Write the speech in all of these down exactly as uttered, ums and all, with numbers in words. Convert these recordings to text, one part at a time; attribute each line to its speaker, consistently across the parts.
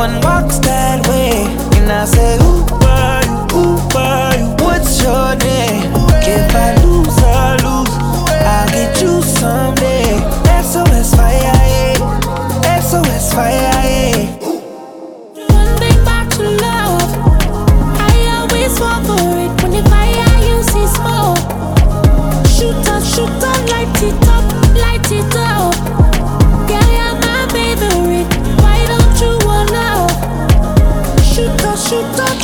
Speaker 1: one walks that way. And I say, who are you, who are you, what's your name? If I lose, I lose, I'll get you someday. S O S fire, yeah. S O S fire, yeah.
Speaker 2: One thing back to love, I always fall for it. When the fire you see smoke, shoot up, shoot up, light it up, light it up. Girl, you're my favorite. Why don't you wanna shoot up, shoot up?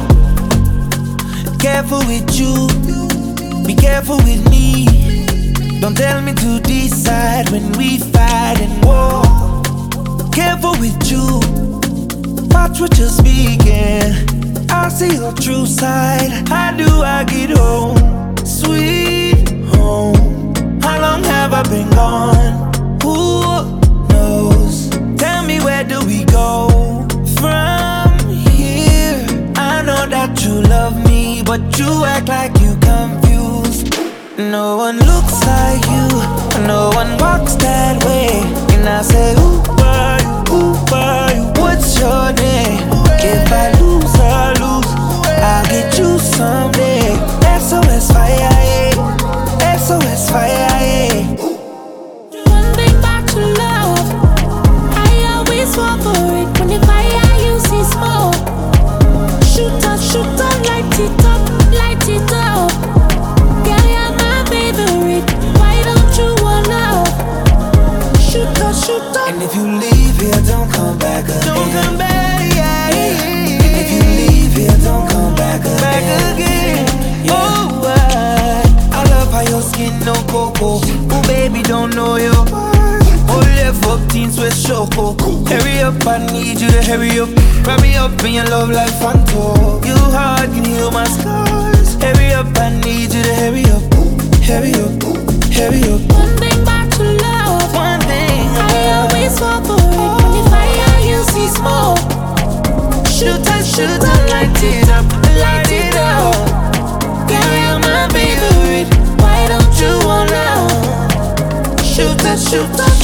Speaker 1: Careful with you, be careful with me. Don't tell me to decide when we fight and war. Careful with you, watch what you're speaking. I see your true side. How do I get home? Sweet home. How long have I been gone? Who knows? Tell me, where do we go from here? I know that you love me, but you act like you confused. No one looks like you, no one walks that way. And I say, who are you, who are you, what's your name? If I lose, I lose, I'll get you someday. S O S fire, yeah. S O S fire, yeah.
Speaker 2: One thing back to love, I always fall for it. When the fire you see smoke, shoot up, shoot up, light it up, light it up. Girl, you're my favorite. Why don't you wanna shoot up, shoot up?
Speaker 1: And if you leave here, don't come back again.
Speaker 3: Don't come back, yeah.
Speaker 1: Yeah. If you leave here, don't come back again.
Speaker 3: Back again.
Speaker 1: Yeah. Oh, I, I love how your skin no cocoa. Oh, baby, don't know you. Oh, left up teens with choco. Hurry up, I need you to hurry up. Wrap me up in your love like Fanto. You heart can heal my scars. Hurry up, I need you to hurry up. Hurry up, hurry up.
Speaker 2: One thing back to love,
Speaker 1: One thing
Speaker 2: I always fall for it. When the fire you see smoke,
Speaker 1: shoot up, shoot up, light it up, light it up. Girl, you're my favorite. Why don't you wanna shoot up, shoot up?